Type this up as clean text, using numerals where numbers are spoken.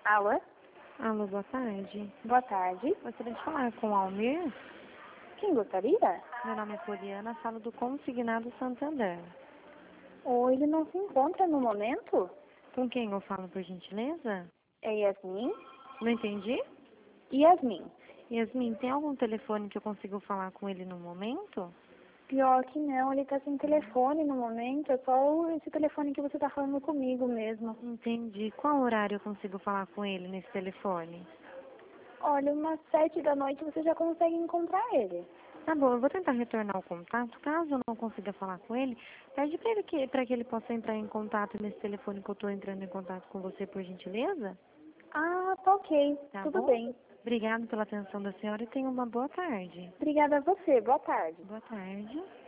Alô? Alô, boa tarde. Boa tarde. Gostaria de falar com o Almir. Quem gostaria? Meu nome é Poliana, falo do Consignado Santander. Ou ele não se encontra no momento? Com quem eu falo, por gentileza? É Yasmin? Não entendi? Yasmin. Yasmin, tem algum telefone que eu consigo falar com ele no momento? Pior que não, ele tá sem telefone no momento, é só esse telefone que você tá falando comigo mesmo. Entendi. Qual horário eu consigo falar com ele nesse telefone? Olha, umas 7 da noite você já consegue encontrar ele. Tá bom, eu vou tentar retornar o contato. Caso eu não consiga falar com ele, pede para que ele possa entrar em contato nesse telefone que eu estou entrando em contato com você, por gentileza. Ah, tá ok, Tá tudo bom? bem. Obrigada pela atenção da senhora e tenha uma boa tarde. Obrigada a você, boa tarde. Boa tarde.